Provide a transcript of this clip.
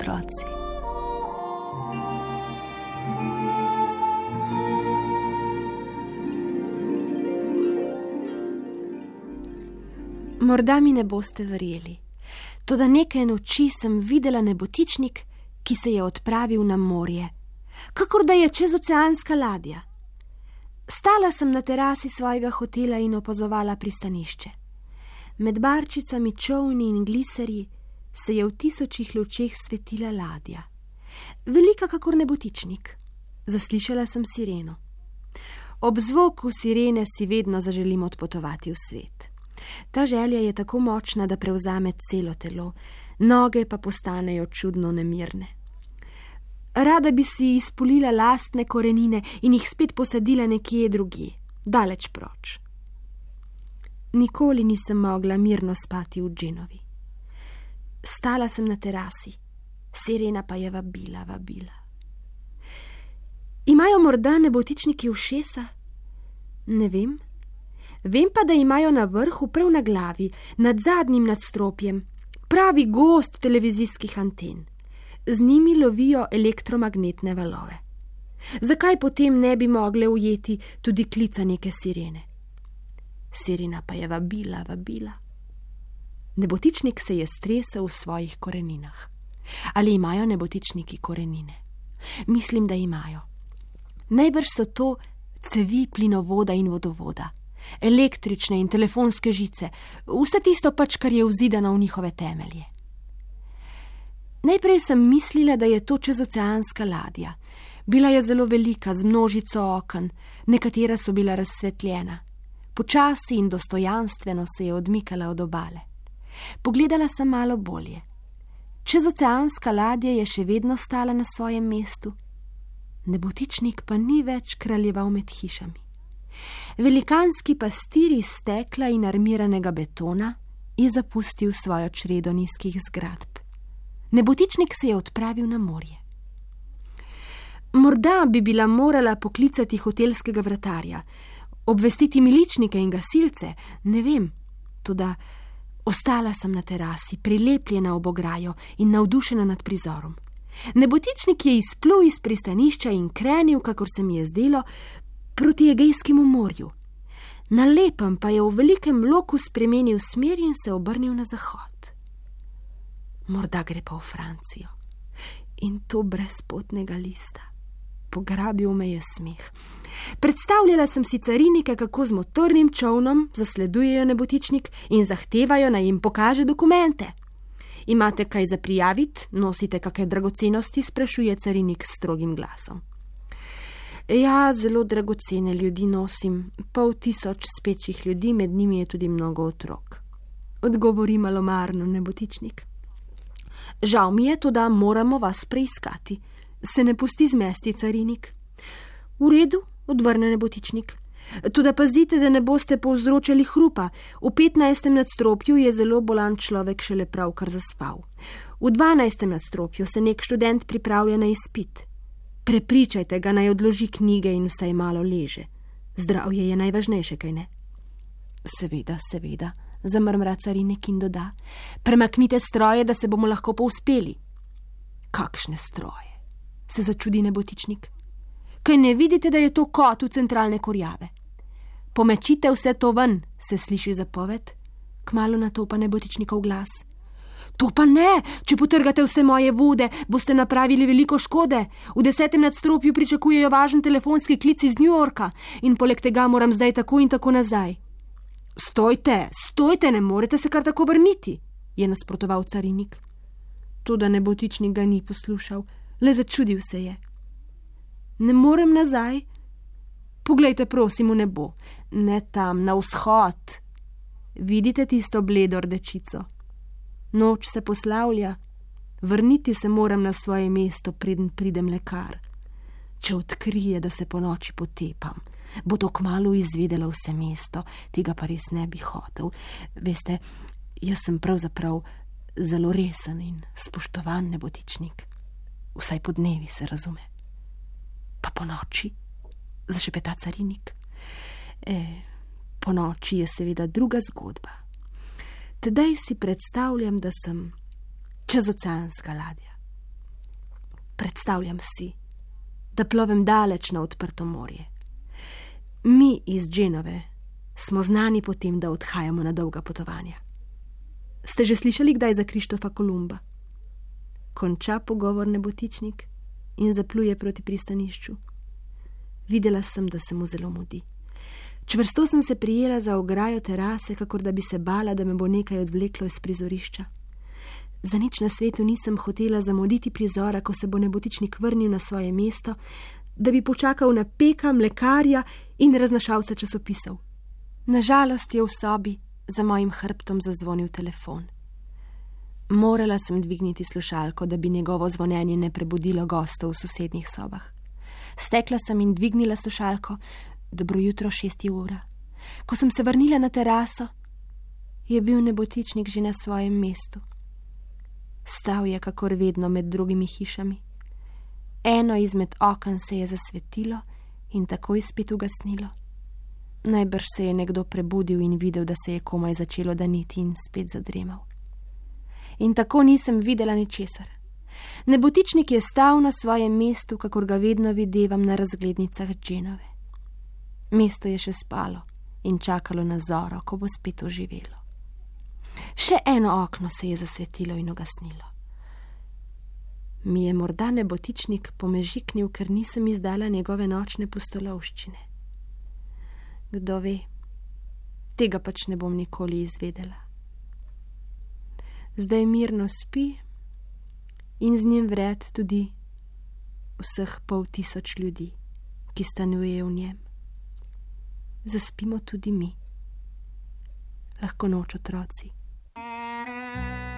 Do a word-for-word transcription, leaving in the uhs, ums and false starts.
otroci. Morda mi ne boste verjeli, toda nekaj noči sem videla nebotičnik, ki se je odpravil na morje, kakor da je čezoceanska ladja. Stala sem na terasi svojega hotela in opazovala pristanišče. Med barčicami, čolni in gliserji se je v tisočih lučeh svetila ladja. Velika kakor nebotičnik. Zaslišala sem sireno. Ob zvoku sirene si vedno zaželim odpotovati v svet. Ta želja je tako močna, da prevzame celo telo, noge pa postanejo čudno nemirne. Rada bi si izpulila lastne korenine in jih spet posadila nekje drugje, daleč proč. Nikoli nisem mogla mirno spati v Genovi. Stala sem na terasi, sirena pa je vabila, vabila. Imajo morda nebotičniki ušesa? Ne vem. Vem pa, da imajo na vrhu, prav na glavi, nad zadnjim nadstropjem, pravi gozd televizijskih anten. Z njimi lovijo elektromagnetne valove. Zakaj potem ne bi mogle ujeti tudi klica neke sirene? Sirena pa je vabila, vabila. Nebotičnik se je stresel v svojih koreninah. Ali imajo nebotičniki korenine? Mislim, da imajo. Najbrž so to cevi plinovoda in vodovoda, električne in telefonske žice, vse tisto pač, kar je vzidano v njihove temelje. Najprej sem mislila, da je to čezoceanska ladja. Bila je zelo velika, z množico oken, nekatera so bila razsvetljena. Počasi in dostojanstveno se je odmikala od obale. Pogledala sem malo bolje. Čezoceanska ladja je še vedno stala na svojem mestu. Nebotičnik pa ni več kraljeval med hišami. Velikanski pastir iz stekla in armiranega betona je zapustil svojo čredo nizkih zgradb. Nebotičnik se je odpravil na morje. Morda bi bila morala poklicati hotelskega vratarja, obvestiti miličnike in gasilce, ne vem, toda ostala sem na terasi, prilepljena ob ograjo in navdušena nad prizorom. Nebotičnik je izplul iz pristanišča in krenil, kakor se mi je zdelo, proti Egejskemu morju. Na lepem pa je v velikem loku spremenil smer in se obrnil na zahod. Morda gre pa v Francijo. In to brez potnega lista. Pograbil me je smeh. Predstavljala sem si carinike, kako z motornim čolnom zasledujejo nebotičnik in zahtevajo, naj jim pokaže dokumente. Imate kaj za prijaviti? Nosite kakšne dragocenosti? Sprašuje carinik s strogim glasom. Ja, zelo dragocene ljudi nosim, pol tisoč spečih ljudi, med njimi je tudi mnogo otrok. Odgovori malomarno nebotičnik. Žal mi je to, da moramo vas preiskati. Se ne pusti zmesti, carinik. V redu, odvrne nebotičnik. Toda pazite, da ne boste povzročali hrupa. V petnajstem nadstropju je zelo bolan človek šele pravkar zaspal. V dvanajstem nadstropju se nek študent pripravlja na izpit. Prepričajte ga, naj odloži knjige in vsaj malo leže. Zdravje je najvažnejše, kaj ne? Seveda, seveda, zamrmra carinik in doda. Premaknite stroje, da se bomo lahko povzpeli. Kakšne stroje? Se začudi nebotičnik. Kaj ne vidite, da je to kot v centralne kurjave? Pomečite vse to ven, se sliši zapoved. Kmalu nato pa nebotičnikov glas. To pa ne, če potrgate vse moje vode, boste napravili veliko škode. V desetem nadstropju pričakujejo važen telefonski klic iz New Yorka in poleg tega moram zdaj tako in tako nazaj. Stojte, stojte, ne morete se kar tako vrniti, je nasprotoval carinik. Toda nebotičnik ga ni poslušal, le začudil se je. Ne morem nazaj? Poglejte, prosim, v nebo. Ne tam, na vzhod. Vidite tisto bledo rdečico? Noč se poslavlja. Vrniti se moram na svoje mesto, preden pride mlekar. Če odkrije, da se po noči potepam, bo to kmalu izvedelo vse mesto, tega pa res ne bi hotel. Veste, jaz sem pravzaprav zelo resen in spoštovan nebotičnik. Vsaj po dnevi se razume. Pa po noči, zašepeta carinik. E, po noči je seveda druga zgodba. Tedaj si predstavljam, da sem čezoceanska ladja. Predstavljam si, da plovem daleč na odprto morje. Mi iz Genove smo znani po tem, da odhajamo na dolga potovanja. Ste že slišali kdaj za Krištofa Kolumba? Konča pogovor nebotičnik in zapluje proti pristanišču. Videla sem, da se mu zelo mudi. Čvrsto sem se prijela za ograjo terase, kakor da bi se bala, da me bo nekaj odvleklo iz prizorišča. Za nič na svetu nisem hotela zamuditi prizora, ko se bo nebotičnik vrnil na svoje mesto, da bi počakal na peka, mlekarja in raznašalca časopisov. Nažalost je v sobi za mojim hrbtom zazvonil telefon. Morala sem dvigniti slušalko, da bi njegovo zvonjenje ne prebudilo gostov v sosednjih sobah. Stekla sem in dvignila slušalko. Dobro jutro, šest je ura. Ko sem se vrnila na teraso, je bil nebotičnik že na svojem mestu. Stal je kakor vedno med drugimi hišami. Eno izmed oken se je zasvetilo in takoj spet ugasnilo. Najbrž se je nekdo prebudil in videl, da se je komaj začelo daniti in spet zadremal. In tako nisem videla ničesar. Nebotičnik je stal na svojem mestu, kakor ga vedno videvam na razglednicah Genove. Mesto je še spalo in čakalo na zoro, ko bo spet oživelo. Še eno okno se je zasvetilo in ugasnilo. Mi je morda nebotičnik pomežiknil, ker nisem izdala njegove nočne pustolovščine. Kdo ve, tega pač ne bom nikoli izvedela. Zdaj mirno spi in z njim vred tudi vseh pol tisoč ljudi, ki stanujejo v njem. Zaspimo tudi mi. Lahko noč, otroci.